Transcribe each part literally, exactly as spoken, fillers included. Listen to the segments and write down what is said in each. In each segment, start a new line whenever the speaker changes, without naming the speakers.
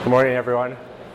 Good morning, everyone.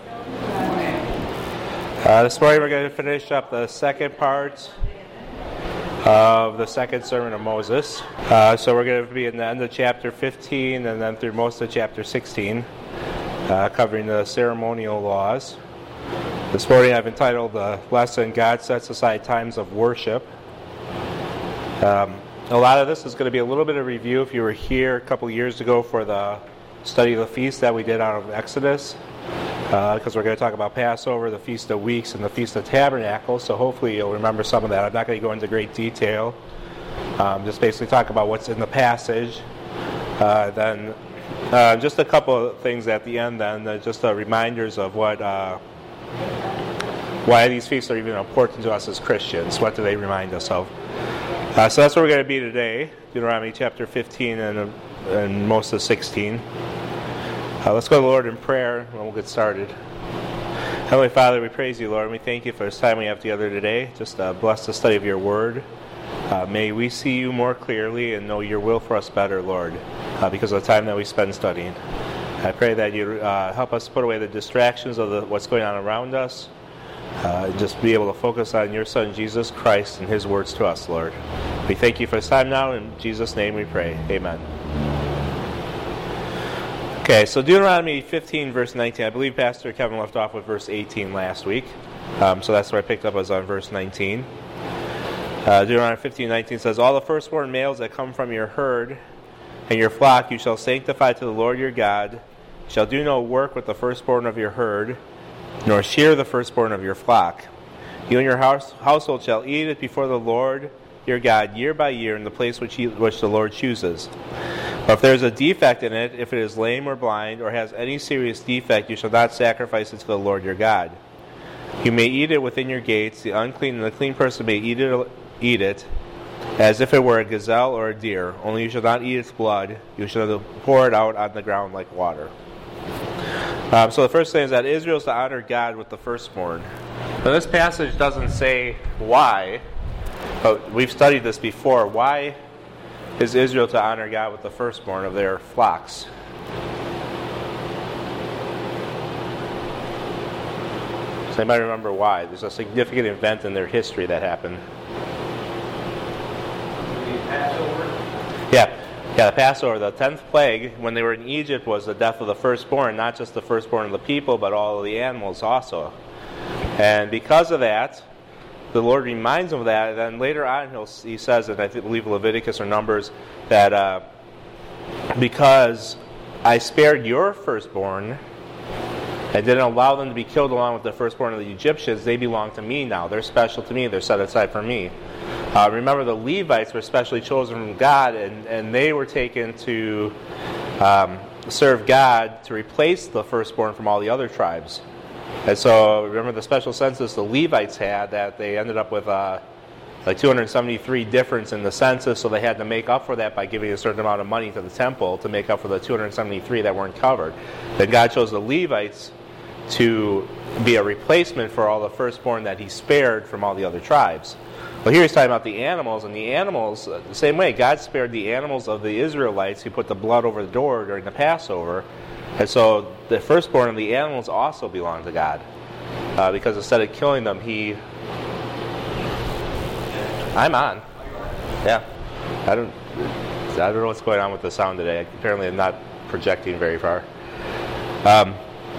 Uh, this morning we're going to finish up the second part of the second sermon of Moses. Uh, so we're going to be in the end of chapter fifteen and then through most of chapter sixteen, uh, covering the ceremonial laws. This morning I've entitled the lesson, God Sets Aside Times of Worship. Um, a lot of this is going to be a little bit of review if you were here a couple years ago for the study of the feast that we did out of Exodus, because uh, we're going to talk about Passover, the Feast of Weeks, and the Feast of Tabernacles, so hopefully you'll remember some of that. I'm not going to go into great detail, um, just basically talk about what's in the passage. Uh, then uh, just a couple of things at the end then, uh, just uh, reminders of what, uh, why these feasts are even important to us as Christians. What do they remind us of? Uh, so that's where we're going to be today, Deuteronomy chapter fifteen and, and most of sixteen. Uh, let's go to the Lord in prayer, and we'll get started. Heavenly Father, we praise you, Lord, and we thank you for this time we have together today. Just uh, bless the study of your word. Uh, may we see you more clearly and know your will for us better, Lord, uh, because of the time that we spend studying. I pray that you uh, help us put away the distractions of the, what's going on around us, uh, and just be able to focus on your Son, Jesus Christ, and his words to us, Lord. We thank you for this time now. In Jesus' name we pray. Amen. Okay, so Deuteronomy fifteen, verse nineteen. I believe Pastor Kevin left off with verse eighteen last week. Um, so that's where I picked up, was on verse nineteen. Uh, Deuteronomy fifteen, nineteen says, All the firstborn males that come from your herd and your flock you shall sanctify to the Lord your God. You shall do no work with the firstborn of your herd, nor shear the firstborn of your flock. You and your house, household shall eat it before the Lord your God year by year in the place which, he, which the Lord chooses. But if there is a defect in it, if it is lame or blind, or has any serious defect, you shall not sacrifice it to the Lord your God. You may eat it within your gates. The unclean and the clean person may eat it, eat it as if it were a gazelle or a deer. Only you shall not eat its blood. You shall pour it out on the ground like water. Um, so the first thing is that Israel is to honor God with the firstborn. Now this passage doesn't say why, but we've studied this before. Why is Israel to honor God with the firstborn of their flocks? Does anybody remember why? There's a significant event in their history that happened.
The Passover?
Yeah, yeah, the Passover, the tenth plague, when they were in Egypt, was the death of the firstborn, not just the firstborn of the people, but all of the animals also. And because of that, the Lord reminds them of that, and then later on he'll, he says, and I believe Leviticus or Numbers, that uh, because I spared your firstborn and didn't allow them to be killed along with the firstborn of the Egyptians, they belong to me now. They're special to me. They're set aside for me. Uh, remember, the Levites were specially chosen from God, and, and they were taken to um, serve God to replace the firstborn from all the other tribes. And so, remember the special census the Levites had, that they ended up with uh, like two hundred seventy-three difference in the census, so they had to make up for that by giving a certain amount of money to the temple to make up for the two hundred seventy-three that weren't covered. Then God chose the Levites to be a replacement for all the firstborn that he spared from all the other tribes. Well, here he's talking about the animals, and the animals, the same way, God spared the animals of the Israelites who put the blood over the door during the Passover. And so the firstborn of the animals also belong to God. Uh, because instead of killing them, he... I'm on. Yeah. I don't I don't know what's going on with the sound today. Apparently I'm not projecting very far. Um,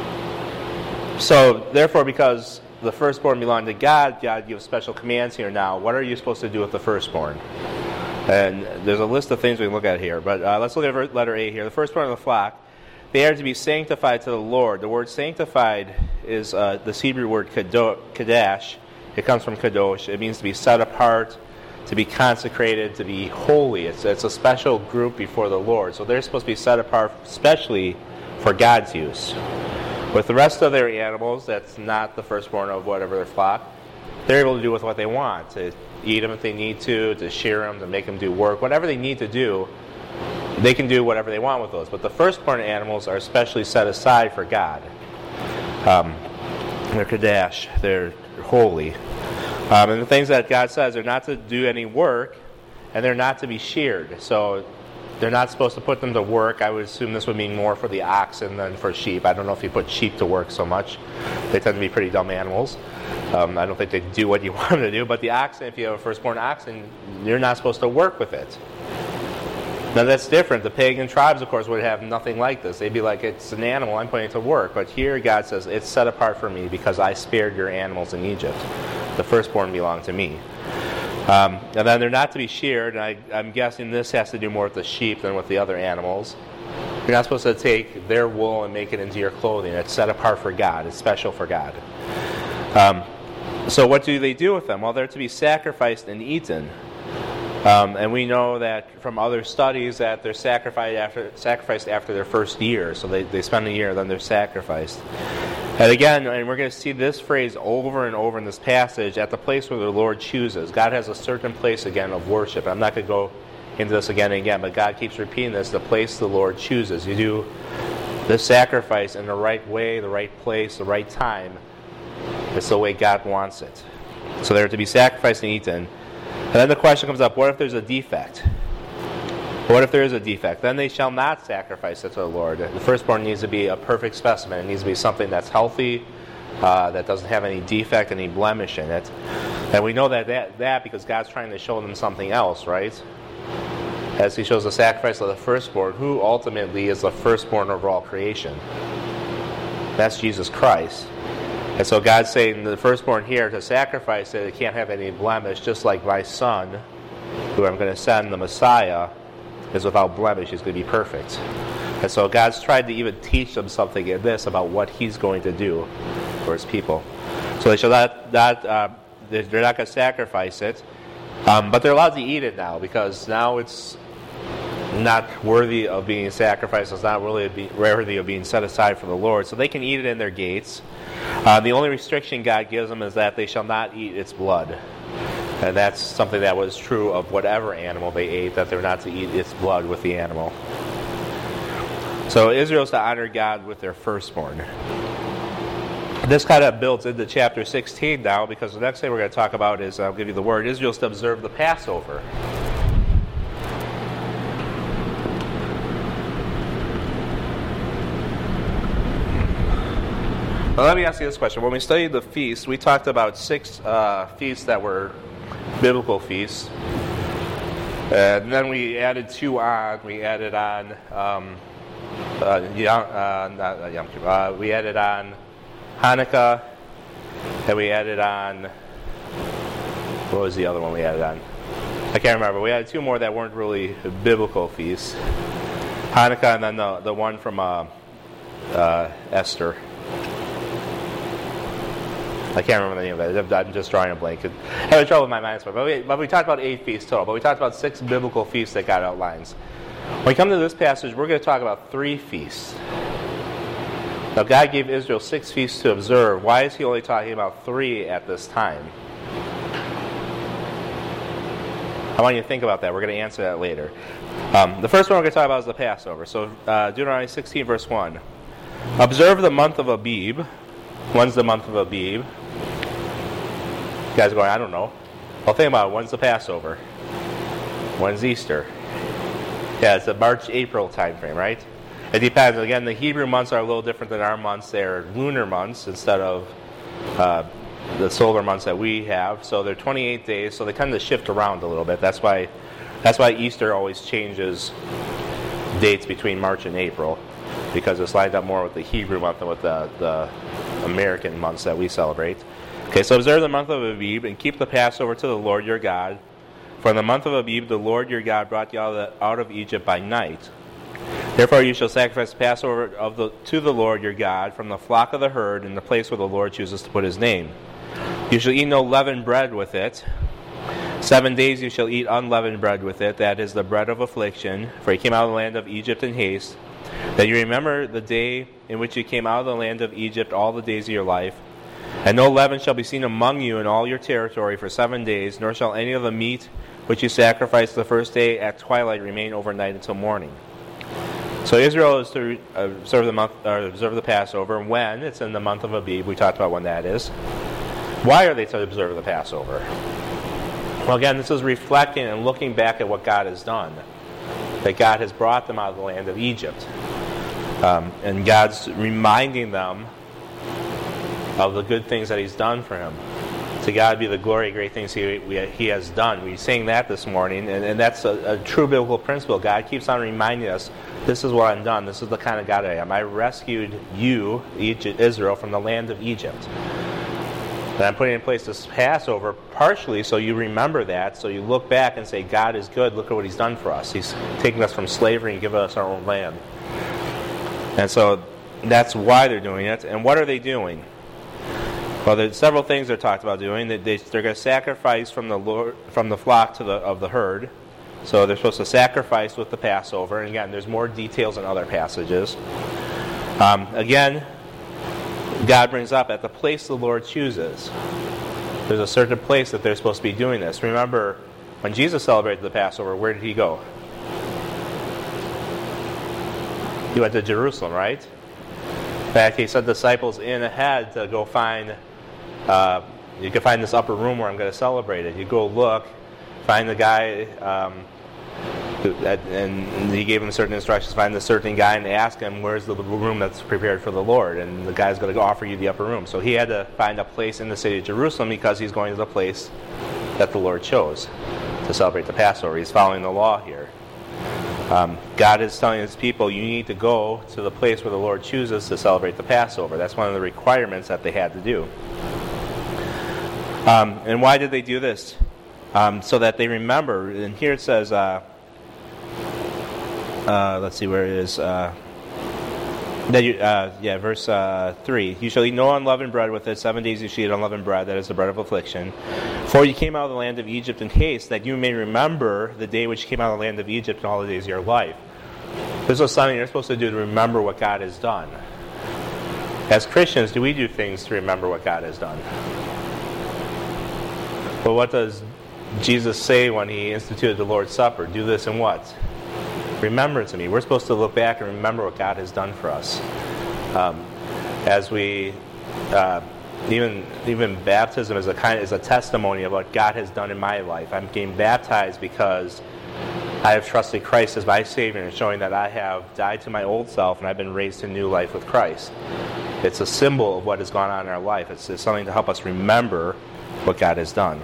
so, therefore, because the firstborn belonged to God, God gives special commands here now. What are you supposed to do with the firstborn? And there's a list of things we can look at here. But uh, let's look at letter A here. The firstborn of the flock. They are to be sanctified to the Lord. The word sanctified is uh, this Hebrew word kadosh. It comes from kadosh. It means to be set apart, to be consecrated, to be holy. It's, it's a special group before the Lord. So they're supposed to be set apart especially for God's use. With the rest of their animals, that's not the firstborn of whatever their flock, they're able to do with what they want. To eat them if they need to, to shear them, to make them do work. Whatever they need to do, they can do whatever they want with those. But the firstborn animals are especially set aside for God. Um, they're kadosh. They're holy. Um, and the things that God says are not to do any work, and they're not to be sheared. So they're not supposed to put them to work. I would assume this would mean more for the oxen than for sheep. I don't know if you put sheep to work so much. They tend to be pretty dumb animals. Um, I don't think they do what you want them to do. But the oxen, if you have a firstborn oxen, you're not supposed to work with it. Now that's different. The pagan tribes, of course, would have nothing like this. They'd be like, it's an animal, I'm putting it to work. But here God says, it's set apart for me because I spared your animals in Egypt. The firstborn belong to me. Um, and then they're not to be sheared, and I, I'm guessing this has to do more with the sheep than with the other animals. You're not supposed to take their wool and make it into your clothing. It's set apart for God. It's special for God. Um, so what do they do with them? Well, they're to be sacrificed and eaten. Um, and we know that from other studies that they're sacrificed after, sacrificed after their first year. So they, they spend a year, then they're sacrificed. And again, and we're going to see this phrase over and over in this passage, at the place where the Lord chooses. God has a certain place, again, of worship. I'm not going to go into this again and again, but God keeps repeating this, the place the Lord chooses. You do the sacrifice in the right way, the right place, the right time. It's the way God wants it. So they're to be sacrificed and eaten. And then the question comes up, what if there's a defect? What if there is a defect? Then they shall not sacrifice it to the Lord. The firstborn needs to be a perfect specimen. It needs to be something that's healthy, uh, that doesn't have any defect, any blemish in it. And we know that, that that because God's trying to show them something else, right? As he shows the sacrifice of the firstborn, who ultimately is the firstborn over all creation. That's Jesus Christ. And so God's saying the firstborn here to sacrifice it, it can't have any blemish, just like my son, who I'm going to send, the Messiah, is without blemish. He's going to be perfect. And so God's tried to even teach them something in this about what he's going to do for his people. So they shall not, not uh, they're not going to sacrifice it, um, but they're allowed to eat it now, because now it's not worthy of being sacrificed. It's not really worthy of being set aside for the Lord. So they can eat it in their gates. Uh, the only restriction God gives them is that they shall not eat its blood. And that's something that was true of whatever animal they ate, that they're not to eat its blood with the animal. So Israel's to honor God with their firstborn. This kind of builds into chapter sixteen now, because the next thing we're going to talk about is, I'll give you the word, Israel's to observe the Passover. Well, let me ask you this question. When we studied the feasts, we talked about six uh, feasts that were biblical feasts. And then we added two on. We added on, um, uh, Yom, uh, not uh, Yom Kippur. Uh, we added on Hanukkah, and we added on, what was the other one we added on? I can't remember. We added two more that weren't really biblical feasts. Hanukkah, and then the, the one from uh, uh, Esther. I can't remember the name of it. I'm just drawing a blank. I'm having trouble with my mind. But we, but we talked about eight feasts total. But we talked about six biblical feasts that God outlines. When we come to this passage, we're going to talk about three feasts. Now, God gave Israel six feasts to observe. Why is he only talking about three at this time? I want you to think about that. We're going to answer that later. Um, the first one we're going to talk about is the Passover. So uh, Deuteronomy sixteen, verse one. Observe the month of Abib. When's the month of Abib? You guys are going, I don't know. Well, think about it. When's the Passover? When's Easter? Yeah, it's the March, April time frame, right? It depends. Again, the Hebrew months are a little different than our months. They're lunar months instead of uh, the solar months that we have. So they're twenty-eight days, so they tend to shift around a little bit. That's why that's why Easter always changes dates between March and April, because it's lined up more with the Hebrew month than with the, the American months that we celebrate. Okay, so observe the month of Abib and keep the Passover to the Lord your God. For in the month of Abib, the Lord your God brought you out of, the, out of Egypt by night. Therefore you shall sacrifice the Passover of the, to the Lord your God from the flock of the herd in the place where the Lord chooses to put his name. You shall eat no leavened bread with it. Seven days you shall eat unleavened bread with it. That is the bread of affliction. For you came out of the land of Egypt in haste. That you remember the day in which you came out of the land of Egypt all the days of your life. And no leaven shall be seen among you in all your territory for seven days, nor shall any of the meat which you sacrifice the first day at twilight remain overnight until morning. So Israel is to observe the month, or observe the Passover when it's in the month of Abib. We talked about when that is. Why are they to observe the Passover? Well, again, this is reflecting and looking back at what God has done. that God has brought them out of the land of Egypt. Um, and God's reminding them of the good things that He's done for him. To God be the glory, great things He, we, he has done. We sang that this morning, and, and that's a, a true biblical principle. God keeps on reminding us, this is what I've done. This is the kind of God I am. I rescued you, Israel, from the land of Egypt. And I'm putting in place this Passover partially so you remember that, so you look back and say, God is good. Look at what He's done for us. He's taken us from slavery and given us our own land. And so that's why they're doing it. And what are they doing? Well, there's several things they're talked about doing. They, they, they're going to sacrifice from the Lord, from the flock to the of the herd. So they're supposed to sacrifice with the Passover. And again, there's more details in other passages. Um, again, God brings up at the place the Lord chooses. There's a certain place that they're supposed to be doing this. Remember, when Jesus celebrated the Passover, where did He go? He went to Jerusalem, right? In fact, He sent disciples in ahead to go find, uh, you can find this upper room where I'm going to celebrate it. You go look, find the guy, um, who, and He gave him certain instructions, find the certain guy and ask him, where's the room that's prepared for the Lord? And the guy's going to offer you the upper room. So he had to find a place in the city of Jerusalem because he's going to the place that the Lord chose to celebrate the Passover. He's following the law here. Um, God is telling His people, you need to go to the place where the Lord chooses to celebrate the Passover. That's one of the requirements that they had to do. Um, and why did they do this? Um, so that they remember. And here it says, uh, uh, let's see where it is. Uh, that you, uh, yeah, verse uh, three. You shall eat no unleavened bread with it. Seven days you shall eat unleavened bread. That is the bread of affliction. For you came out of the land of Egypt in haste, that you may remember the day which you came out of the land of Egypt and all the days of your life. This is something you're supposed to do to remember what God has done. As Christians, do we do things to remember what God has done? But what does Jesus say when He instituted the Lord's Supper? Do this in what? Remember it to me. We're supposed to look back and remember what God has done for us. Um, as we, uh, even even baptism is a kind is a testimony of what God has done in my life. I'm getting baptized because I have trusted Christ as my Savior, and showing that I have died to my old self and I've been raised to new life with Christ. It's a symbol of what has gone on in our life. It's, it's something to help us remember what God has done.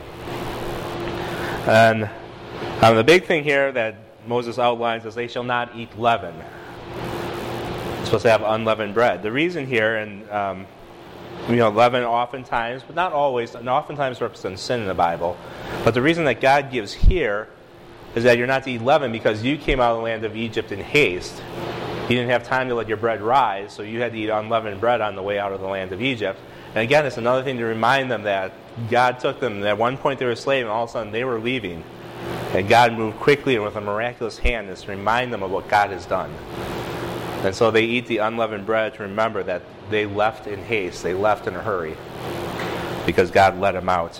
And um, the big thing here that Moses outlines is they shall not eat leaven. They're supposed to have unleavened bread. The reason here, and um, you know, leaven oftentimes, but not always, and oftentimes represents sin in the Bible. But the reason that God gives here is that you're not to eat leaven because you came out of the land of Egypt in haste. You didn't have time to let your bread rise, so you had to eat unleavened bread on the way out of the land of Egypt. And again, it's another thing to remind them that God took them. At one point they were slaves, and all of a sudden they were leaving. And God moved quickly and with a miraculous hand to remind them of what God has done. And so they eat the unleavened bread to remember that they left in haste. They left in a hurry because God let them out.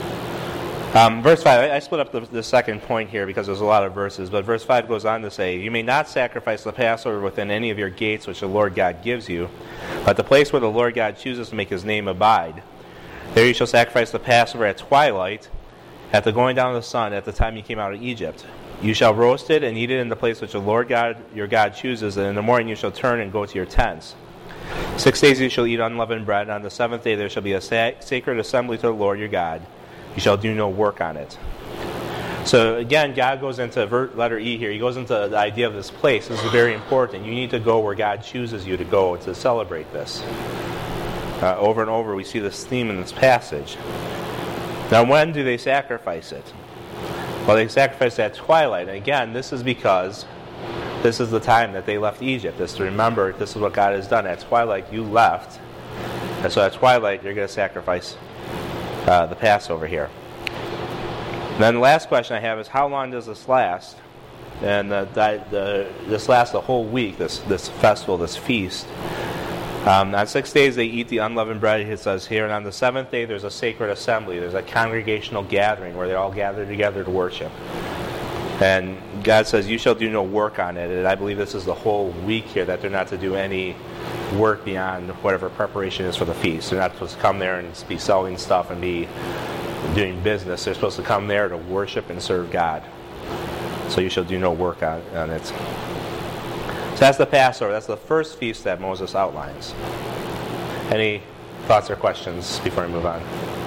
Um, verse five, I, I split up the, the second point here because there's a lot of verses, but verse five goes on to say, you may not sacrifice the Passover within any of your gates which the Lord God gives you, but the place where the Lord God chooses to make His name abide. There you shall sacrifice the Passover at twilight, at the going down of the sun, at the time you came out of Egypt. You shall roast it and eat it in the place which the Lord God your God chooses, and in the morning you shall turn and go to your tents. Six days you shall eat unleavened bread, and on the seventh day there shall be a sa- sacred assembly to the Lord your God. You shall do no work on it. So again, God goes into ver- letter E here. He goes into the idea of this place. This is very important. You need to go where God chooses you to go to celebrate this. Uh, over and over we see this theme in this passage. Now, when do they sacrifice it? Well, they sacrifice at twilight. And again, this is because this is the time that they left Egypt. This to remember, this is what God has done. At twilight, you left. And so at twilight, you're going to sacrifice uh, the Passover here. And then the last question I have is, how long does this last? And the, the, the, this lasts a whole week, this, this festival, this feast. Um, on six days they eat the unleavened bread, it says here, and on the seventh day there's a sacred assembly. There's a congregational gathering where they all gather together to worship. And God says, you shall do no work on it. And I believe this is the whole week here, that they're not to do any work beyond whatever preparation is for the feast. They're not supposed to come there and be selling stuff and be doing business. They're supposed to come there to worship and serve God. so you shall do no work on, on it. So that's the Passover. That's the first feast that Moses outlines. Any thoughts or questions before we move on?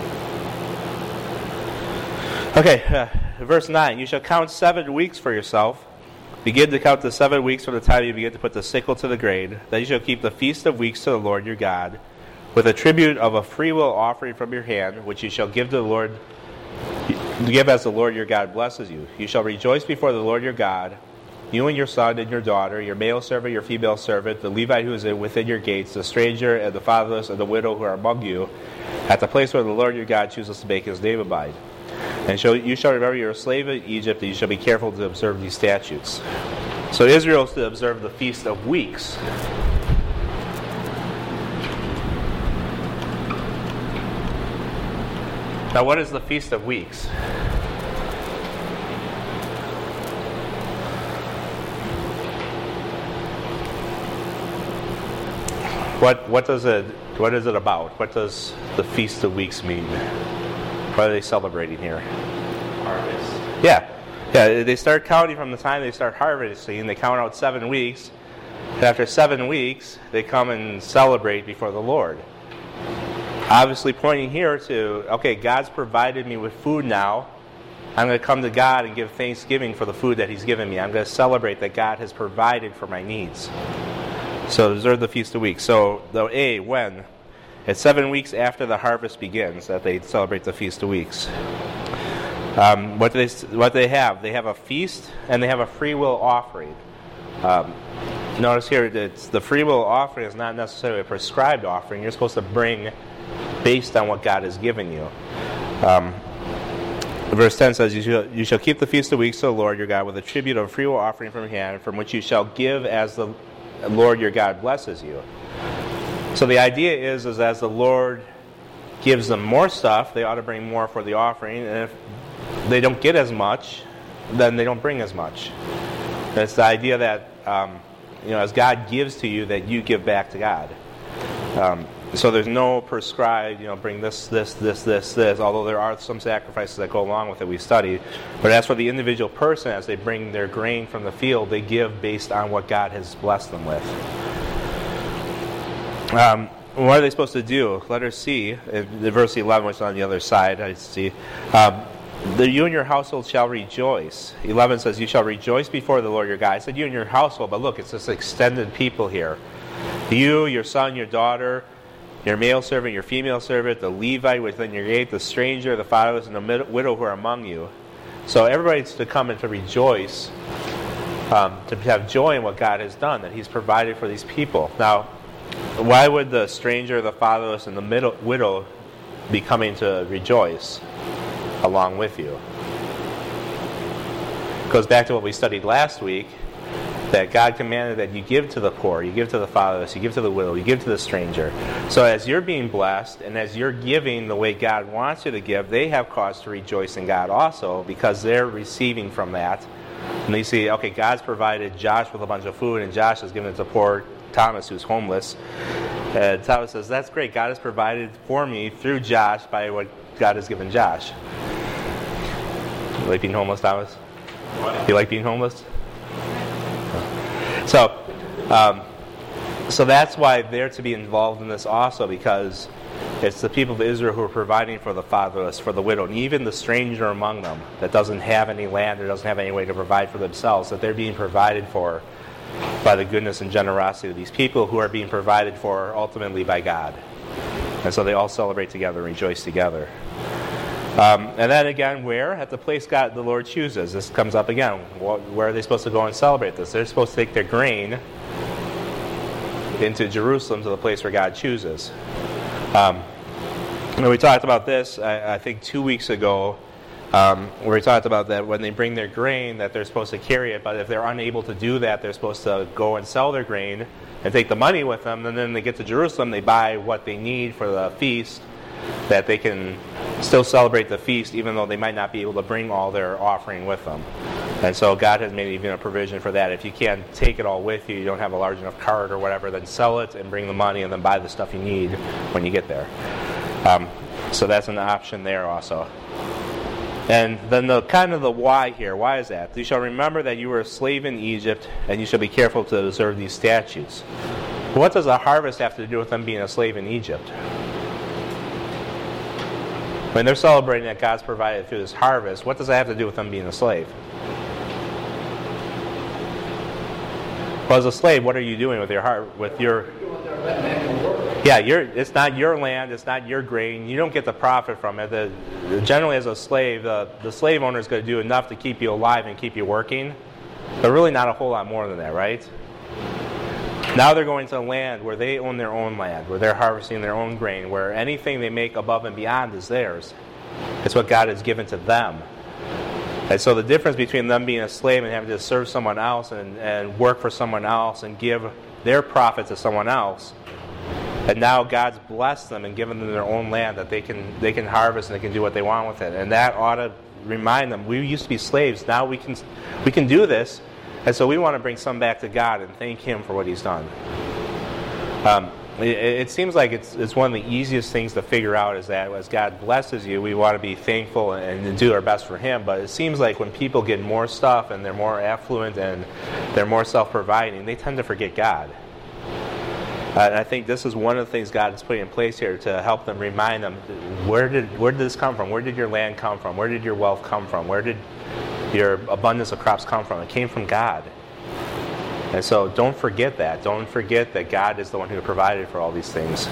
Okay, uh, verse nine. You shall count seven weeks for yourself. Begin to count the seven weeks from the time you begin to put the sickle to the grain. Then you shall keep the feast of weeks to the Lord your God, with a tribute of a freewill offering from your hand, which you shall give to the Lord, give as the Lord your God blesses you. You shall rejoice before the Lord your God, you and your son and your daughter, your male servant, your female servant, the Levite who is within your gates, the stranger and the fatherless and the widow who are among you, at the place where the Lord your God chooses to make his name abide. And shall, you shall remember you are a slave in Egypt, and you shall be careful to observe these statutes. So Israel is to observe the Feast of Weeks. Now, what is the Feast of Weeks? What what does it what is it about? What does the Feast of Weeks mean? What are they celebrating here?
Harvest.
Yeah. Yeah, they start counting from the time they start harvesting. They count out seven weeks. And after seven weeks, they come and celebrate before the Lord. Obviously pointing here to, okay, God's provided me with food now. I'm going to come to God and give thanksgiving for the food that he's given me. I'm going to celebrate that God has provided for my needs. So observe the Feast of Weeks. So the A, when? It's seven weeks after the harvest begins that they celebrate the Feast of Weeks. Um, what do they what they have? They have a feast and they have a free will offering. Um, notice here that the free will offering is not necessarily a prescribed offering. You're supposed to bring based on what God has given you. Um, verse ten says, you shall, you shall keep the Feast of Weeks to the Lord your God with a tribute of a free will offering from your hand, from which you shall give as the Lord your God blesses you. So the idea is, is as the Lord gives them more stuff, they ought to bring more for the offering. And if they don't get as much, then they don't bring as much. And it's the idea that, um, you know, as God gives to you, that you give back to God. Um, so there's no prescribed, you know, bring this, this, this, this, this, although there are some sacrifices that go along with it we studied. But as for the individual person, as they bring their grain from the field, they give based on what God has blessed them with. Um, what are they supposed to do? Letter C, the verse eleven, which is on the other side, I see. Um, the, you and your household shall rejoice. eleven says, you shall rejoice before the Lord your God. I said you and your household, but look, it's this extended people here. You, your son, your daughter, your male servant, your female servant, the Levite within your gate, the stranger, the fatherless, and the widow who are among you. So everybody's to come and to rejoice, um, to have joy in what God has done, that he's provided for these people. Now, why would the stranger, the fatherless, and the middle, widow be coming to rejoice along with you? It goes back to what we studied last week, that God commanded that you give to the poor, you give to the fatherless, you give to the widow, you give to the stranger. So as you're being blessed, and as you're giving the way God wants you to give, they have cause to rejoice in God also, because they're receiving from that. And they see, okay, God's provided Josh with a bunch of food, and Josh has given it to poor Thomas, who's homeless. Uh, Thomas says, that's great. God has provided for me through Josh by what God has given Josh. You like being homeless, Thomas? What? You like being homeless? So, um, so that's why they're to be involved in this also, because it's the people of Israel who are providing for the fatherless, for the widow, and even the stranger among them that doesn't have any land or doesn't have any way to provide for themselves, that they're being provided for by the goodness and generosity of these people who are being provided for ultimately by God. And so they all celebrate together and rejoice together. Um, and then again, where? At the place God, the Lord chooses. This comes up again. Where are they supposed to go and celebrate this? They're supposed to take their grain into Jerusalem, to the place where God chooses. Um, and we talked about this, I, I think, two weeks ago, um, where we talked about that when they bring their grain, that they're supposed to carry it, but if they're unable to do that, they're supposed to go and sell their grain and take the money with them, and then they get to Jerusalem, they buy what they need for the feast, that they can still celebrate the feast even though they might not be able to bring all their offering with them. And so God has made even a provision for that. If you can't take it all with you, you don't have a large enough cart or whatever, then sell it and bring the money and then buy the stuff you need when you get there. Um, so that's an option there also. And then the kind of the why here. Why is that? You shall remember that you were a slave in Egypt, and you shall be careful to observe these statutes. What does a harvest have to do with them being a slave in Egypt? When they're celebrating that God's provided through this harvest, what does that have to do with them being a slave? Well, as a slave, what are you doing with your heart, with your? Yeah, you're, it's not your land, it's not your grain. You don't get the profit from it. The, generally, as a slave, the, the slave owner is going to do enough to keep you alive and keep you working, but really not a whole lot more than that, right? Now they're going to a land where they own their own land, where they're harvesting their own grain, where anything they make above and beyond is theirs. It's what God has given to them. And so the difference between them being a slave and having to serve someone else and, and work for someone else and give their profit to someone else, and now God's blessed them and given them their own land that they can they can harvest and they can do what they want with it. And that ought to remind them, we used to be slaves, now we can we can do this, and so we want to bring some back to God and thank Him for what He's done. Um, it, it seems like it's it's one of the easiest things to figure out is that as God blesses you, we want to be thankful and, and do our best for Him. But it seems like when people get more stuff and they're more affluent and they're more self-providing, they tend to forget God. Uh, and I think this is one of the things God is putting in place here to help them, remind them, where did where did this come from? Where did your land come from? Where did your wealth come from? Where did your abundance of crops come from? It came from God. And so don't forget that. Don't forget that God is the one who provided for all these things.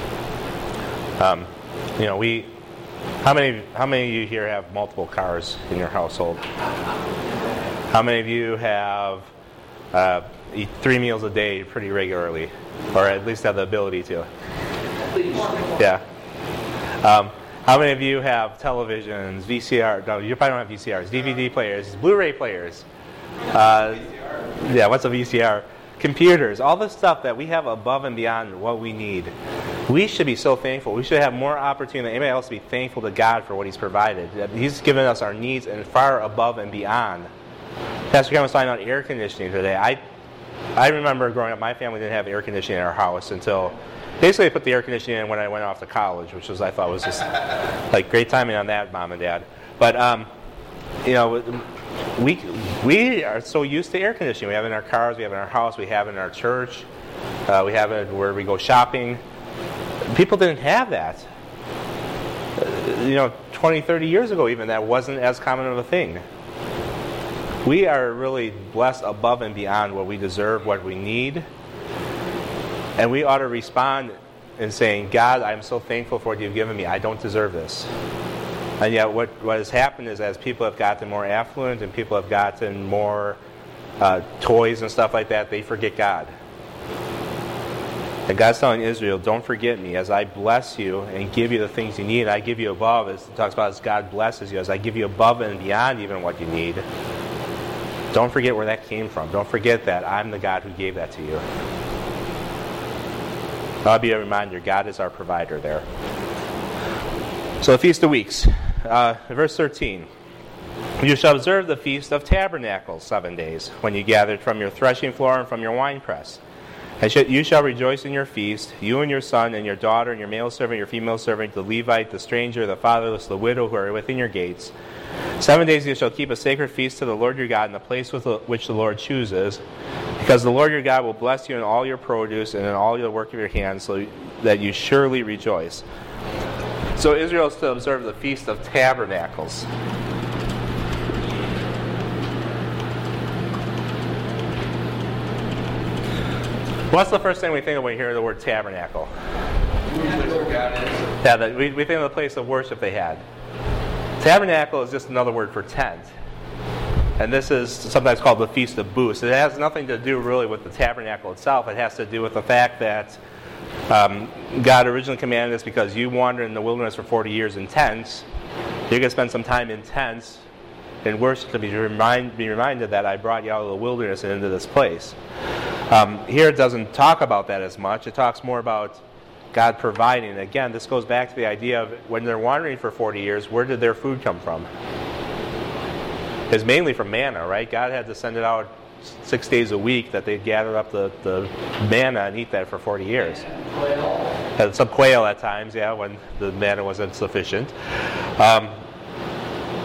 Um, you know, we. How many? How many of you here have multiple cars in your household? How many of you have uh, eat three meals a day pretty regularly, or at least have the ability to? Yeah. Um, how many of you have televisions, V C R? No, you probably don't have V C Rs. D V D players, Blu-ray players. Uh, yeah, what's a V C R? Computers, all the stuff that we have above and beyond what we need. We should be so thankful. We should have more opportunity than anybody else to be thankful to God for what He's provided. He's given us our needs and far above and beyond. Pastor Kevin was talking about air conditioning today. I I remember growing up, my family didn't have air conditioning in our house until basically I put the air conditioning in when I went off to college, which was I thought was just like great timing on that, Mom and Dad. But um, you know, we we are so used to air conditioning. We have it in our cars, we have it in our house, we have it in our church, uh, we have it where we go shopping. People didn't have that. Uh, you know, twenty, thirty years ago even, that wasn't as common of a thing. We are really blessed above and beyond what we deserve, what we need. And we ought to respond in saying, God, I'm so thankful for what you've given me. I don't deserve this. And yet what, what has happened is as people have gotten more affluent and people have gotten more uh, toys and stuff like that, they forget God. And God's telling Israel, don't forget me as I bless you and give you the things you need. I give you above, as it talks about as God blesses you, as I give you above and beyond even what you need. Don't forget where that came from. Don't forget that I'm the God who gave that to you. That'll be a reminder, God is our provider there. So the Feast of Weeks, uh, verse thirteen. You shall observe the Feast of Tabernacles seven days, when you gathered from your threshing floor and from your winepress. And you shall rejoice in your feast, you and your son and your daughter and your male servant, your female servant, the Levite, the stranger, the fatherless, the widow who are within your gates. Seven days you shall keep a sacred feast to the Lord your God in the place with which the Lord chooses, because the Lord your God will bless you in all your produce and in all the work of your hands, so that you surely rejoice. So Israel is to observe the Feast of Tabernacles. What's the first thing we think of when we hear the word tabernacle? Yeah, the, we, we think of the place of worship they had. Tabernacle is just another word for tent. And this is sometimes called the Feast of Booths. It has nothing to do really with the tabernacle itself. It has to do with the fact that um, God originally commanded this because you wandered in the wilderness for forty years in tents. You're going to spend some time in tents in worship to be, remind, be reminded that I brought you out of the wilderness and into this place. Um, here it doesn't talk about that as much. It talks more about God providing. Again, this goes back to the idea of when they're wandering for forty years, where did their food come from? It's mainly from manna, right? God had to send it out six days a week that they'd gather up the, the manna and eat that for forty years. And some quail at times, yeah, when the manna wasn't sufficient. Um,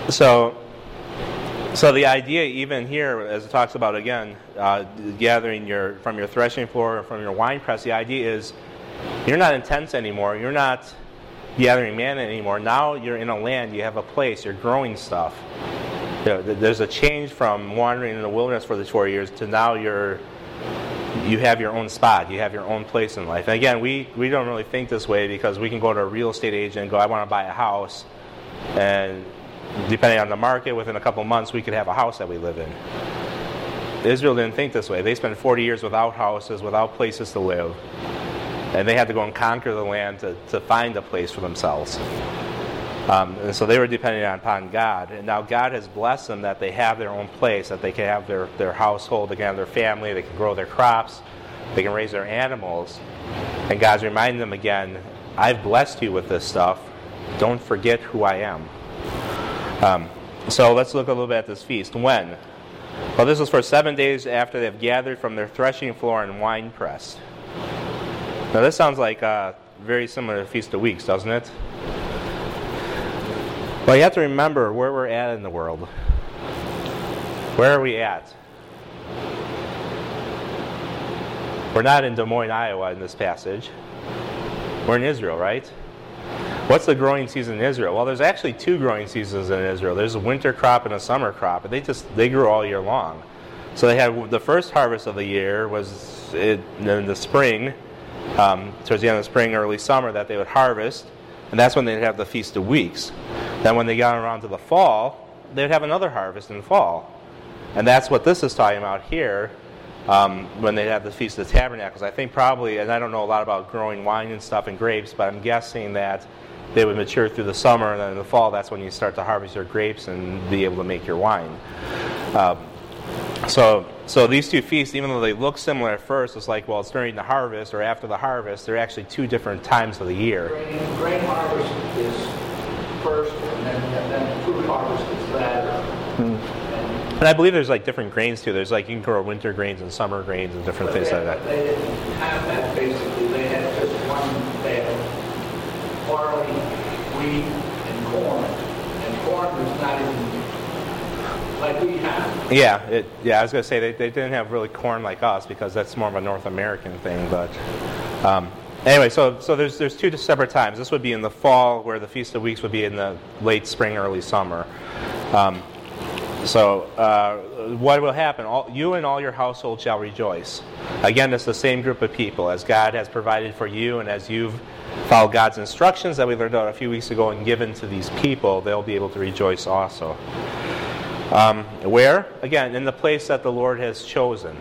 So, so the idea even here, as it talks about again, uh, gathering your from your threshing floor or from your wine press, the idea is you're not in tents anymore. You're not gathering manna anymore. Now you're in a land. You have a place. You're growing stuff. You know, there's a change from wandering in the wilderness for the four years to now you're you have your own spot. You have your own place in life. And again, we, we don't really think this way because we can go to a real estate agent and go, I want to buy a house. And depending on the market, within a couple of months, we could have a house that we live in. Israel didn't think this way. They spent forty years without houses, without places to live. And they had to go and conquer the land to, to find a place for themselves. Um, and so they were depending upon God. And now God has blessed them that they have their own place, that they can have their, their household, they can have their family, they can grow their crops, they can raise their animals. And God's reminding them again, I've blessed you with this stuff. Don't forget who I am. Um, so let's look a little bit at this feast. When? Well, this was for seven days after they've gathered from their threshing floor and wine press. Now this sounds like uh, very similar to Feast of Weeks, doesn't it? Well, you have to remember where we're at in the world. Where are we at? We're not in Des Moines, Iowa in this passage. We're in Israel, right? What's the growing season in Israel? Well, there's actually two growing seasons in Israel. There's a winter crop and a summer crop, and they just they grow all year long. So they had the first harvest of the year was in the spring, um, towards the end of the spring, early summer, that they would harvest, and that's when they'd have the Feast of Weeks. Then when they got around to the fall, they'd have another harvest in the fall. And that's what this is talking about here, um, when they have the Feast of Tabernacles. I think probably, and I don't know a lot about growing wine and stuff and grapes, but I'm guessing that they would mature through the summer, and then in the fall, that's when you start to harvest your grapes and be able to make your wine. Um, so, so these two feasts, even though they look similar at first, it's like, well, it's during the harvest or after the harvest. They're actually two different times of the year.
Grain, grain harvest is first, and then, and then fruit harvest is latter.
Hmm. And I believe there's like different grains too. There's like you can grow winter grains and summer grains and different
But
things
they,
like that.
They didn't have that basically. They had just one. They had barley, wheat, and corn. And corn was not even like we have.
Yeah, it, yeah. I was going to say they, they didn't have really corn like us because that's more of a North American thing. But um, anyway, so so there's there's two separate times. This would be in the fall, where the Feast of Weeks would be in the late spring, early summer. Um, so uh, what will happen? All, you and all your household shall rejoice. Again, it's the same group of people as God has provided for you, and as you've followed God's instructions that we learned out a few weeks ago and given to these people, they'll be able to rejoice also. Um, where? Again, in the place that the Lord has chosen.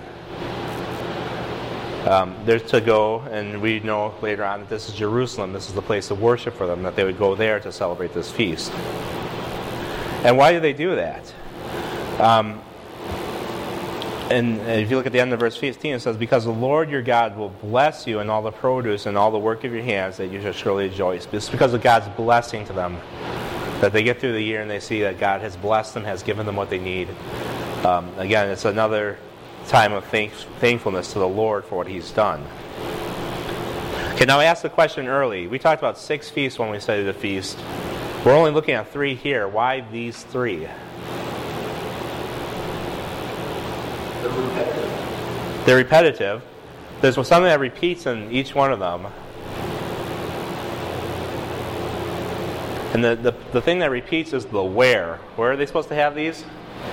Um, they're to go, and we know later on that this is Jerusalem. This is the place of worship for them, that they would go there to celebrate this feast. And why do they do that? Um, and if you look at the end of verse fifteen, it says, because the Lord your God will bless you in all the produce and all the work of your hands, that you shall surely rejoice. It's because of God's blessing to them that they get through the year and they see that God has blessed them, has given them what they need. Um, again, it's another time of thank- thankfulness to the Lord for what He's done. Okay, now I asked the question early. We talked about six feasts when we studied the feast. We're only looking at three here. Why these three?
They're repetitive.
They're repetitive. There's something that repeats in each one of them. And the, the, the thing that repeats is the where. Where are they supposed to have these?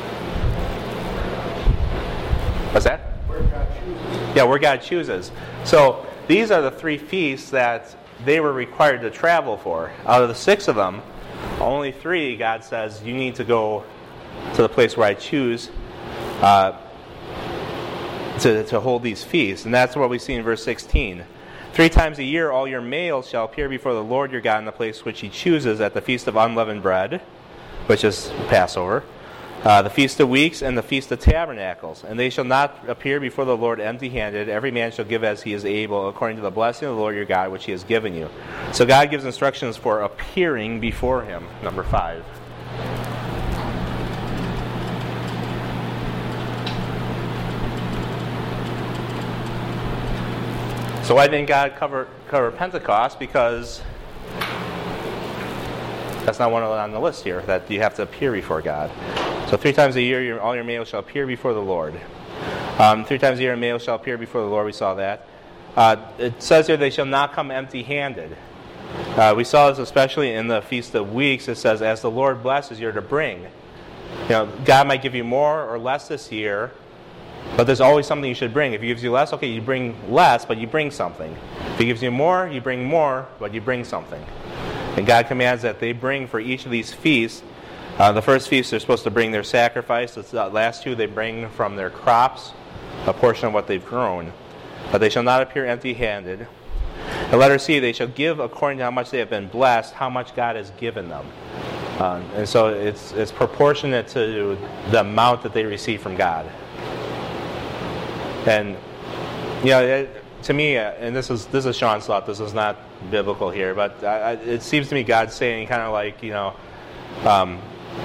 What's that?
Where God chooses.
Yeah, where God chooses. So these are the three feasts that they were required to travel for. Out of the six of them, only three, God says, you need to go to the place where I choose uh, to, to hold these feasts. And that's what we see in verse sixteen. Three times a year all your males shall appear before the Lord your God in the place which He chooses at the Feast of Unleavened Bread, which is Passover, uh, the Feast of Weeks, and the Feast of Tabernacles. And they shall not appear before the Lord empty-handed. Every man shall give as he is able, according to the blessing of the Lord your God, which He has given you. So God gives instructions for appearing before Him, number five. So why didn't God cover cover Pentecost? Because That's not one on the list here, that you have to appear before God. So three times a year, your, all your males shall appear before the Lord. Um, three times a year, a male shall appear before the Lord. We saw that. Uh, it says here, they shall not come empty-handed. Uh, we saw this especially in the Feast of Weeks. It says, as the Lord blesses, you're to bring. You know, God might give you more or less this year, but there's always something you should bring. If He gives you less, okay, you bring less, but you bring something. If He gives you more, you bring more, but you bring something. And God commands that they bring for each of these feasts. Uh, the first feast, they're supposed to bring their sacrifice. The last two, they bring from their crops a portion of what they've grown. But they shall not appear empty-handed. And letter C, they shall give according to how much they have been blessed, how much God has given them. Um, and so it's it's proportionate to the amount that they receive from God. And, you know, it, to me, uh, and this is this is Sean's thought, this is not biblical here, but I, it seems to me God's saying kind of like, you know, um,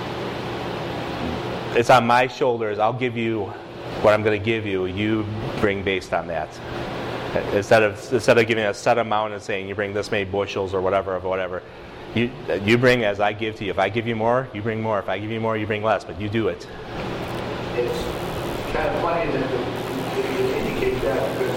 it's on my shoulders, I'll give you what I'm going to give you, you bring based on that. Instead of instead of giving a set amount and saying you bring this many bushels or whatever of whatever, you you bring as I give to you. If I give you more, you bring more. If I give you more, you bring less. But you do it.
It's kind of funny that you indicate that, because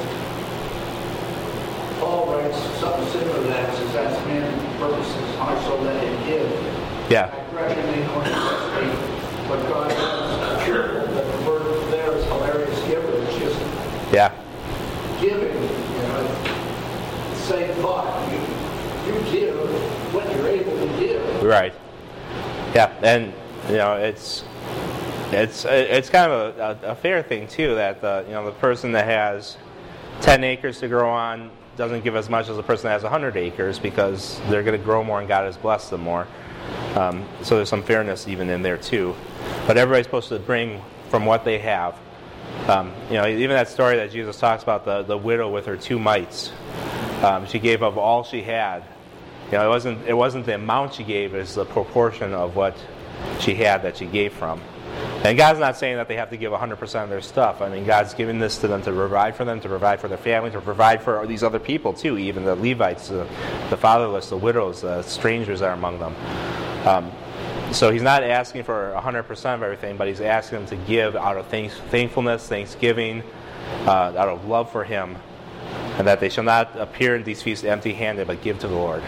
Paul writes something similar to that. Says that's man's purposes, heart, soul, let him give.
Yeah.
I correct him in necessity, but God is careful that the word there is hilarious giver. It's just
yeah.
giving, you know, same thought. You, you give what you're able to give.
Right. Yeah, and you know it's it's it's kind of a, a fair thing too that the you know the person that has ten acres to grow on doesn't give as much as the person that has a hundred acres, because they're going to grow more and God has blessed them more. Um, so there's some fairness even in there too. But everybody's supposed to bring from what they have. Um, you know, even that story that Jesus talks about, the, the widow with her two mites. Um, she gave of all she had. You know, it wasn't it wasn't the amount she gave, it was the proportion of what she had that she gave from. And God's not saying that they have to give one hundred percent of their stuff. I mean, God's giving this to them to provide for them, to provide for their family, to provide for these other people too, even the Levites, the, the fatherless, the widows, the strangers that are among them. Um, So he's not asking for one hundred percent of everything, but he's asking them to give out of thanks, thankfulness, thanksgiving, uh, out of love for him, and that they shall not appear in these feasts empty-handed, but give to the Lord.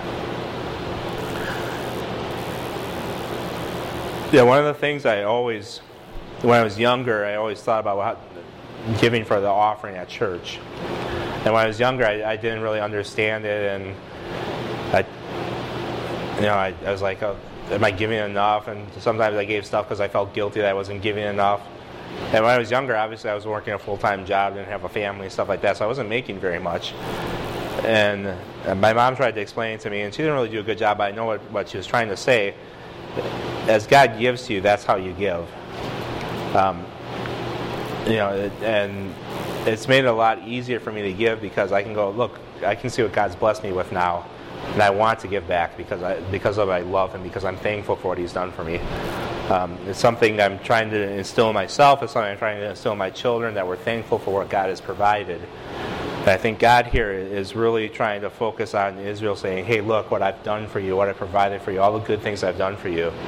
Yeah, one of the things I always, when I was younger, I always thought about how, giving for the offering at church. And when I was younger, I, I didn't really understand it, and I, you know, I, I was like, oh, am I giving enough? And sometimes I gave stuff because I felt guilty that I wasn't giving enough. And when I was younger, obviously I was working a full-time job, didn't have a family and stuff like that, so I wasn't making very much. And, and my mom tried to explain it to me, and she didn't really do a good job, but I know what, what she was trying to say. As God gives to you, that's how you give. Um, you know, it, and it's made it a lot easier for me to give, because I can go, look, I can see what God's blessed me with now. And I want to give back because I because of I love Him, because I'm thankful for what He's done for me. Um, it's something I'm trying to instill in myself. It's something I'm trying to instill in my children, that we're thankful for what God has provided. And I think God here is really trying to focus on Israel, saying, hey, look what I've done for you, what I provided for you, all the good things I've done for you.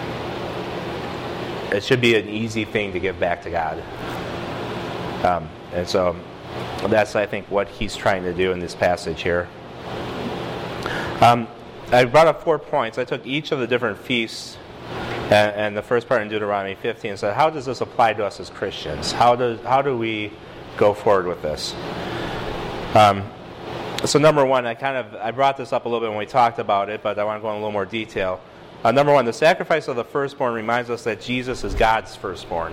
It should be an easy thing to give back to God. Um, and so that's, I think, what He's trying to do in this passage here. Um, I brought up four points. I took each of the different feasts and, and the first part in Deuteronomy fifteen and said, how does this apply to us as Christians? How does how do we go forward with this? Um, so number one, I kind of I brought this up a little bit when we talked about it, but I want to go in a little more detail. Uh, number one, the sacrifice of the firstborn reminds us that Jesus is God's firstborn.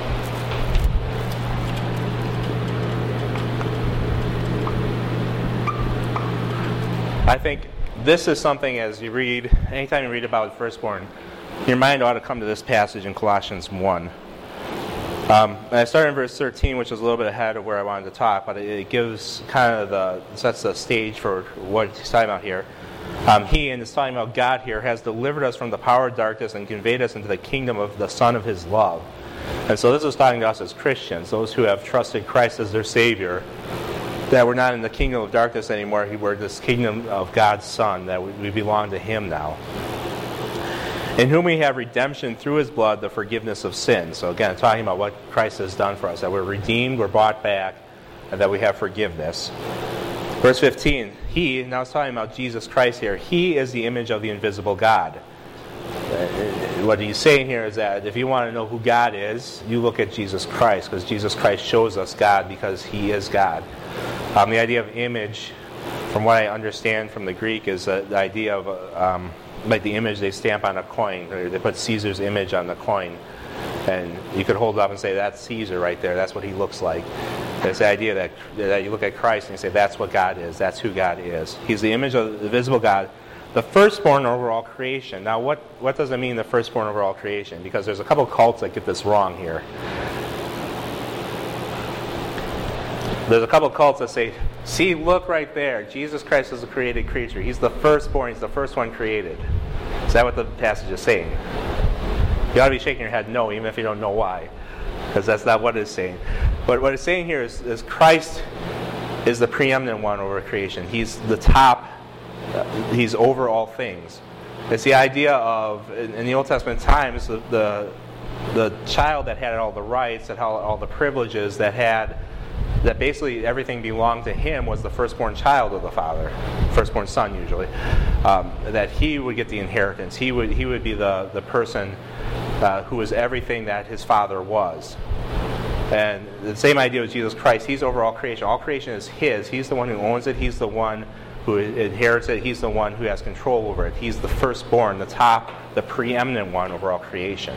I think this is something, as you read, anytime you read about firstborn, your mind ought to come to this passage in Colossians one. Um, and I started in verse thirteen, which is a little bit ahead of where I wanted to talk, but it, it gives kind of the, sets the stage for what he's talking about here. Um, he, and it's talking about God here, has delivered us from the power of darkness and conveyed us into the kingdom of the Son of His love. And so this is talking to us as Christians, those who have trusted Christ as their Savior, that we're not in the kingdom of darkness anymore. We're this kingdom of God's Son, that we belong to Him now. in whom we have redemption through his blood, the forgiveness of sins. So again, talking about what Christ has done for us, that we're redeemed, we're bought back, and that we have forgiveness. Verse fifteen, he, now it's talking about Jesus Christ here, he is the image of the invisible God. What he's saying here is that if you want to know who God is, you look at Jesus Christ, because Jesus Christ shows us God because he is God. Um, the idea of image, from what I understand from the Greek, is uh, the idea of um, like the image they stamp on a coin. They put Caesar's image on the coin, and you could hold it up and say, that's Caesar right there, that's what he looks like. It's the idea that, that you look at Christ and you say, that's what God is, that's who God is. He's the image of the visible God, the firstborn over all creation. Now, what, what does it mean, the firstborn over all creation? Because there's a couple cults that get this wrong here. There's a couple cults that say, see, look right there, Jesus Christ is a created creature. He's the firstborn, he's the first one created. Is that what the passage is saying? You ought to be shaking your head no, even if you don't know why, because that's not what it's saying. But what it's saying here is, is Christ is the preeminent one over creation. He's the top, uh, he's over all things. It's the idea of, in, in the Old Testament times, the, the the child that had all the rights, that had all the privileges, that had that basically everything belonged to him, was the firstborn child of the father, firstborn son usually. Um, that he would get the inheritance. He would he would be the the person uh, who was everything that his father was. And the same idea with Jesus Christ. He's over all creation. All creation is his. He's the one who owns it. He's the one who inherits it. He's the one who has control over it. He's the firstborn, the top, the preeminent one over all creation.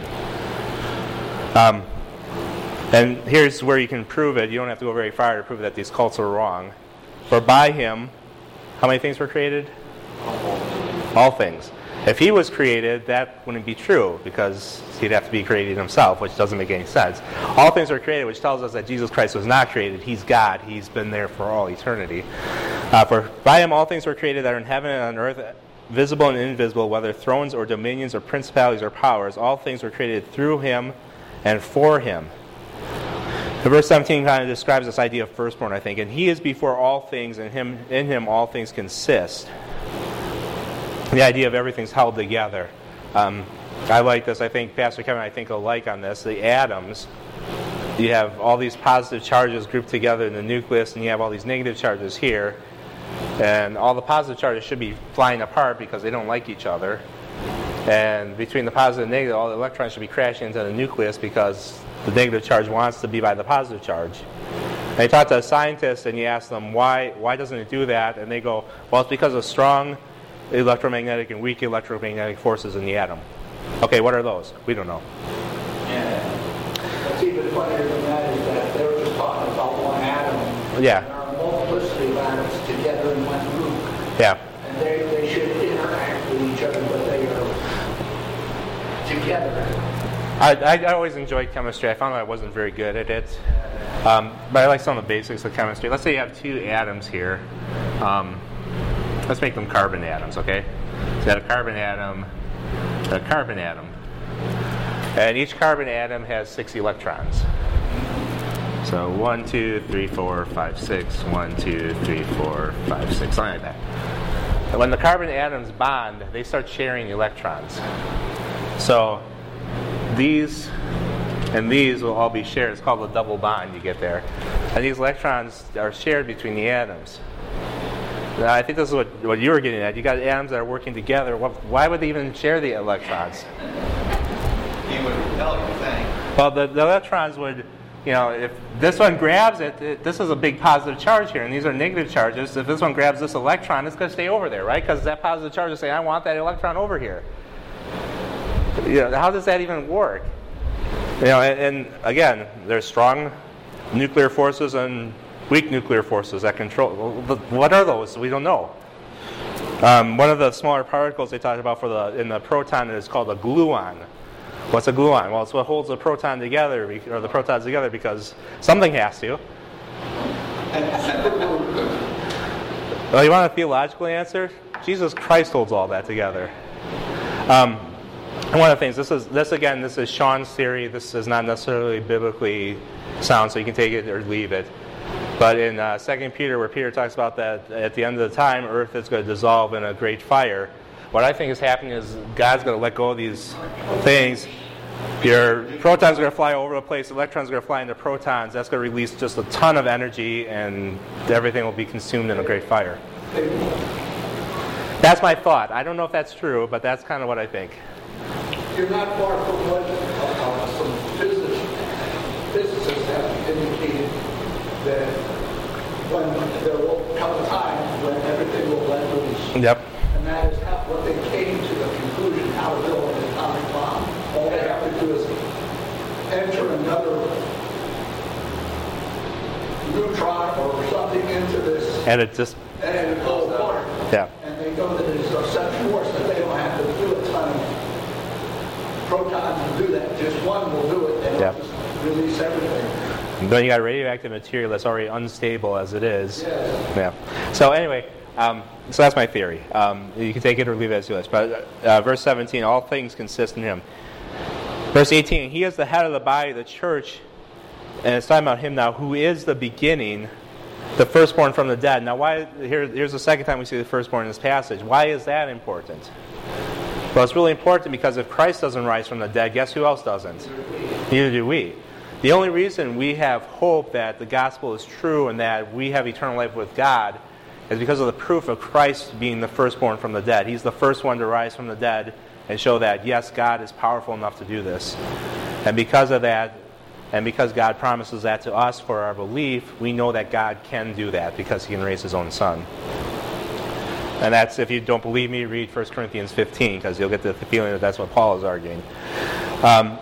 Um, and here's where you can prove it. You don't have to go very far to prove that these cults are wrong. For by him, how many things were created? All things. If he was created, that wouldn't be true, because he'd have to be created himself, which doesn't make any sense. All things were created, which tells us that Jesus Christ was not created. He's God. He's been there for all eternity. Uh, for by him all things were created that are in heaven and on earth, visible and invisible, whether thrones or dominions or principalities or powers. All things were created through him and for him. And verse seventeen kind of describes this idea of firstborn, I think. And he is before all things, and him in him all things consist. The idea of everything's held together. Um, I like this. I think Pastor Kevin, I think, will like on this. The atoms, you have all these positive charges grouped together in the nucleus, and you have all these negative charges here. And all the positive charges should be flying apart because they don't like each other. And between the positive and negative, all the electrons should be crashing into the nucleus because the negative charge wants to be by the positive charge. And you talk to a scientist and you ask them, why, why doesn't it do that? And they go, well, it's because of strong electromagnetic and weak electromagnetic forces in the atom. Okay, what are those? We don't know.
Yeah. What's even funnier than that is that they were just talking about one atom.
Yeah.
There are multiplicity of atoms together in one group.
Yeah.
And they, they should interact with each other, but they are together.
I, I, I always enjoyed chemistry. I found that I wasn't very good at it. Um, but I like some of the basics of chemistry. Let's say you have two atoms here. Um, let's make them carbon atoms, okay? So you got a carbon atom, a carbon atom. And each carbon atom has six electrons. So one, two, three, four, five, six. One, two, three, four, five, six. Something like that. And when the carbon atoms bond, they start sharing electrons. So these and these will all be shared. It's called a double bond you get there. And these electrons are shared between the atoms. Now, I think this is what, what you were getting at. You got atoms that are working together. Why would they even share the electrons?
He would repel your thing.
Well, the, the electrons would, you know, if this one grabs it, it, this is a big positive charge here, and these are negative charges. If this one grabs this electron, it's going to stay over there, right? Because that positive charge is saying, I want that electron over here. You know, how does that even work? You know, and, and again, there's strong nuclear forces and weak nuclear forces that control. What are those? We don't know. Um, one of the smaller particles they talked about for the in the proton is called a gluon. What's a gluon? Well, it's what holds the proton together, or the protons together, because something has to. Well, you want a theological answer? Jesus Christ holds all that together. Um, and one of the things, this is this again, this is Sean's theory. This is not necessarily biblically sound, so you can take it or leave it. But in uh, Second Peter, where Peter talks about that at the end of the time, earth is going to dissolve in a great fire, What I think is happening is God's going to let go of these things. Your protons are going to fly over the place, electrons are going to fly into protons. That's going to release just a ton of energy, and everything will be consumed in a great fire. That's my thought. I don't know if that's true, but that's kind of what I think.
You're not far from what uh, some physicists, physicists have indicated that when there will come a time when everything will let loose.
Yep.
And that is how, what they came to the conclusion how to build an atomic bomb. All they have to do is enter another neutron or something into this,
And it just,
and it goes apart.
yeah.
And they know that it's of such force that they don't have to do a ton of protons to do that. Just one will do it, and
Yeah.
it'll just release everything.
Then you got radioactive material that's already unstable as it is.
Yes.
Yeah. So anyway, um, so that's my theory. Um, you can take it or leave it as you wish. But uh, verse seventeen, all things consist in him. Verse eighteen, he is the head of the body of the church, and it's talking about him now, who is the beginning, the firstborn from the dead. Now, why? Here, here's the second time we see the firstborn in this passage. Why is that important? Well, it's really important because if Christ doesn't rise from the dead, guess who else doesn't? Neither do we. The only reason we have hope that the gospel is true and that we have eternal life with God is because of the proof of Christ being the firstborn from the dead. He's the first one to rise from the dead and show that, yes, God is powerful enough to do this. And because of that, and because God promises that to us for our belief, we know that God can do that because he can raise his own son. And that's, if you don't believe me, read First Corinthians fifteen, because you'll get the feeling that that's what Paul is arguing. Um,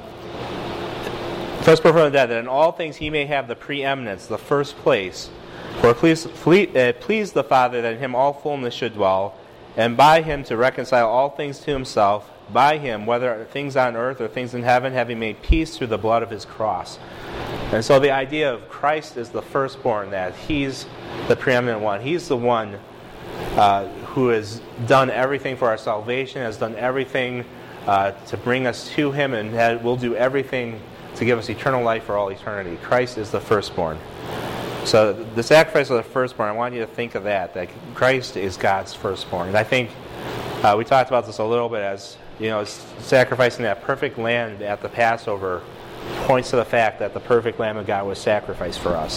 First from the dead, that in all things he may have the preeminence, the first place. For it pleased, uh, pleased the Father that in him all fullness should dwell, and by him to reconcile all things to himself, by him, whether things on earth or things in heaven, having made peace through the blood of his cross. And so the idea of Christ is the firstborn, that he's the preeminent one. He's the one uh, who has done everything for our salvation, has done everything uh, to bring us to him, and had, will do everything to give us eternal life for all eternity. Christ is the firstborn. So the sacrifice of the firstborn, I want you to think of that, that Christ is God's firstborn. And I think uh, we talked about this a little bit as, you know, sacrificing that perfect lamb at the Passover points to the fact that the perfect Lamb of God was sacrificed for us.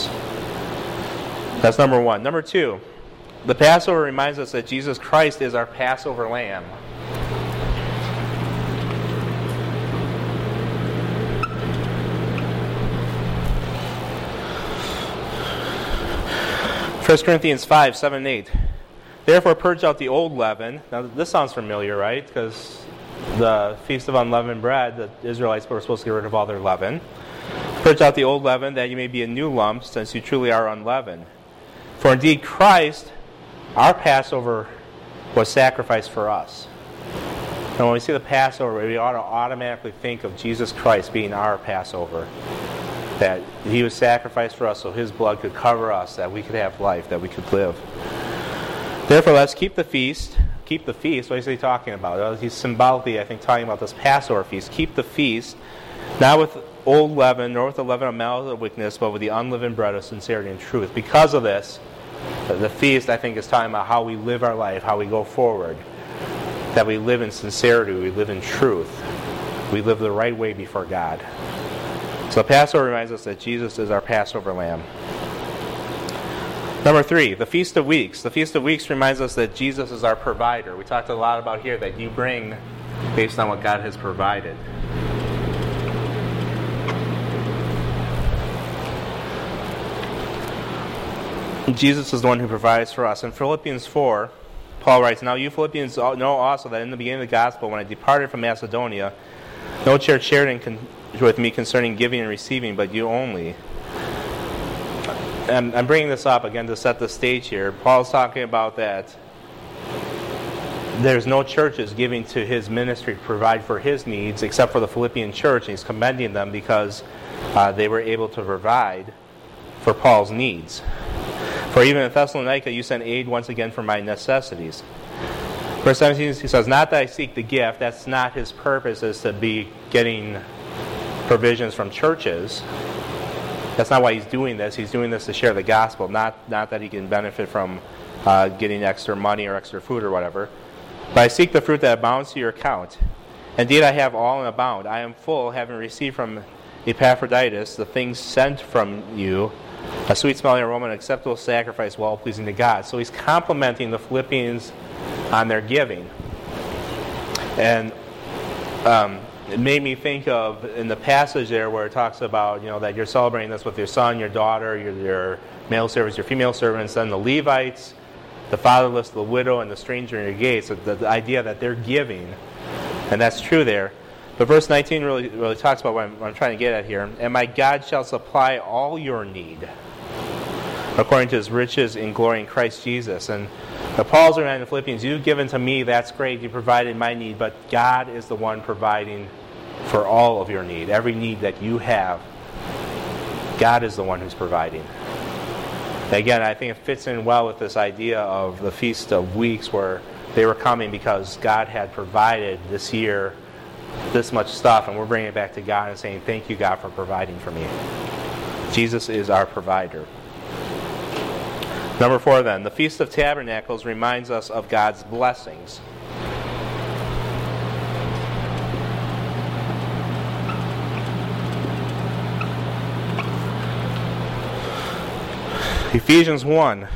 That's number one. Number two, the Passover reminds us that Jesus Christ is our Passover lamb. First Corinthians five, seven, and eight. Therefore purge out the old leaven. Now this sounds familiar, right? Because the Feast of Unleavened Bread, the Israelites were supposed to get rid of all their leaven. Purge out the old leaven, that you may be a new lump, since you truly are unleavened. For indeed Christ, our Passover, was sacrificed for us. And when we see the Passover, we ought to automatically think of Jesus Christ being our Passover. That he was sacrificed for us so his blood could cover us, that we could have life, that we could live. Therefore, let's keep the feast. Keep the feast. What is he talking about? He's symbolically, I think, talking about this Passover feast. Keep the feast, not with old leaven, nor with the leaven of malice or weakness, but with the unleavened bread of sincerity and truth. Because of this, the feast, I think, is talking about how we live our life, how we go forward. That we live in sincerity, we live in truth. We live the right way before God. So Passover reminds us that Jesus is our Passover lamb. Number three, the Feast of Weeks. The Feast of Weeks reminds us that Jesus is our provider. We talked a lot about here that you bring based on what God has provided. Jesus is the one who provides for us. In Philippians four, Paul writes, Now you Philippians know also that in the beginning of the gospel, when I departed from Macedonia, no church shared in con- with me concerning giving and receiving, but you only. And I'm bringing this up again to set the stage here. Paul's talking about that there's no churches giving to his ministry to provide for his needs except for the Philippian church, and he's commending them because uh, they were able to provide for Paul's needs. For even in Thessalonica you sent aid once again for my necessities. Verse seventeen, he says, Not that I seek the gift. That's not his purpose, is to be getting provisions from churches. That's not why he's doing this. He's doing this to share the gospel, not not that he can benefit from uh, getting extra money or extra food or whatever. But I seek the fruit that abounds to your account. Indeed, I have all in abound. I am full, having received from Epaphroditus the things sent from you, a sweet-smelling aroma, an acceptable sacrifice, well-pleasing to God. So he's complimenting the Philippians on their giving. And um, it made me think of, in the passage there where it talks about, you know, that you're celebrating this with your son, your daughter, your, your male servants, your female servants, then the Levites, the fatherless, the widow, and the stranger in your gates. So the, the idea that they're giving, and that's true there. But verse nineteen really, really talks about what I'm, what I'm trying to get at here. And my God shall supply all your need according to his riches in glory in Christ Jesus. And uh, Paul's reminding the Philippians, you've given to me, that's great, you provided my need, but God is the one providing for all of your need. Every need that you have, God is the one who's providing. Again, I think it fits in well with this idea of the Feast of Weeks, where they were coming because God had provided this year this much stuff, and we're bringing it back to God and saying, thank you, God, for providing for me. Jesus is our provider. Number four, then, the Feast of Tabernacles reminds us of God's blessings. Ephesians one.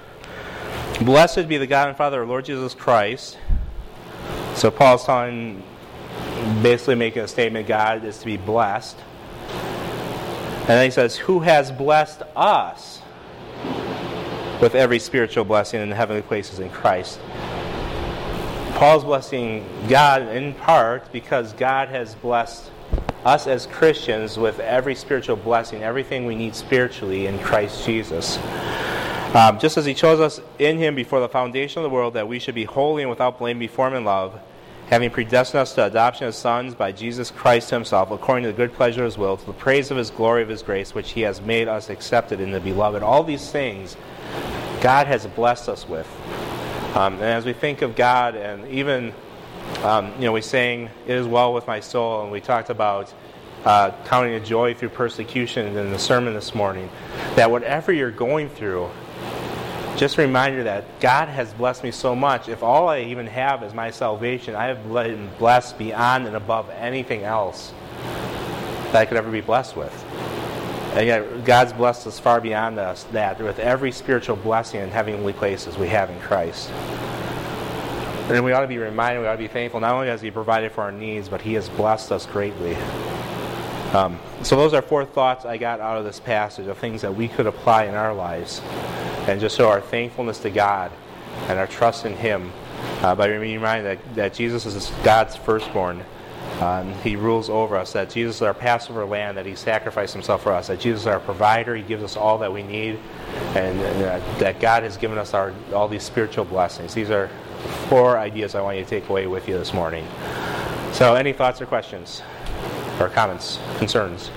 Blessed be the God and Father of Lord Jesus Christ. So Paul's telling, basically making a statement, God is to be blessed. And then he says, who has blessed us with every spiritual blessing in the heavenly places in Christ. Paul's blessing God in part because God has blessed us as Christians with every spiritual blessing, everything we need spiritually in Christ Jesus. Um, just as he chose us in him before the foundation of the world, that we should be holy and without blame before him in love, having predestined us to adoption as sons by Jesus Christ himself, according to the good pleasure of his will, to the praise of his glory of his grace, which he has made us accepted in the beloved. All these things God has blessed us with. Um, and as we think of God, and even, um, you know, we sang, "It is well with my soul," and we talked about uh, counting it joy through persecution in the sermon this morning, that whatever you're going through, just a reminder that God has blessed me so much. If all I even have is my salvation, I have been blessed beyond and above anything else that I could ever be blessed with. And yet God's blessed us far beyond us that with every spiritual blessing in heavenly places we have in Christ. And we ought to be reminded, we ought to be thankful, not only has he provided for our needs, but he has blessed us greatly. Um, so those are four thoughts I got out of this passage of things that we could apply in our lives and just show our thankfulness to God and our trust in him uh, by being reminded that, that Jesus is God's firstborn. Um, he rules over us, that Jesus is our Passover lamb, that he sacrificed himself for us, that Jesus is our provider, he gives us all that we need, and uh, that God has given us our, all these spiritual blessings. These are four ideas I want you to take away with you this morning. So any thoughts or questions or comments, concerns?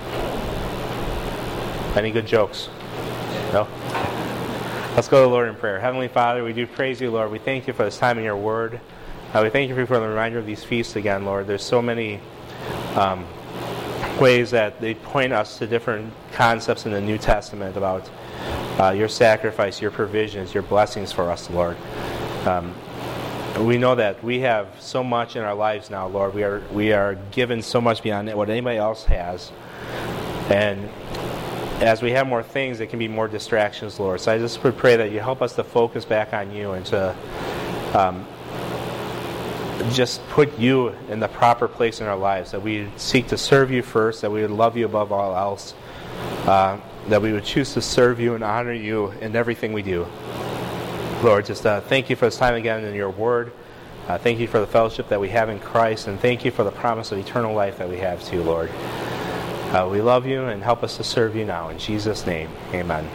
Any good jokes? No? Let's go to the Lord in prayer. Heavenly Father, we do praise you, Lord. We thank you for this time in your word. Uh, we thank you for the reminder of these feasts again, Lord. There's so many um, ways that they point us to different concepts in the New Testament about uh, your sacrifice, your provisions, your blessings for us, Lord. Um, we know that we have so much in our lives now, Lord. We are we are given so much beyond what anybody else has. And as we have more things, it can be more distractions, Lord. So I just would pray that you help us to focus back on you and to um, just put you in the proper place in our lives, that we seek to serve you first, that we would love you above all else, uh, that we would choose to serve you and honor you in everything we do. Lord, just uh, thank you for this time again in your word. Uh, thank you for the fellowship that we have in Christ, and thank you for the promise of eternal life that we have too, Lord. Uh, we love you, and help us to serve you now. In Jesus' name, amen.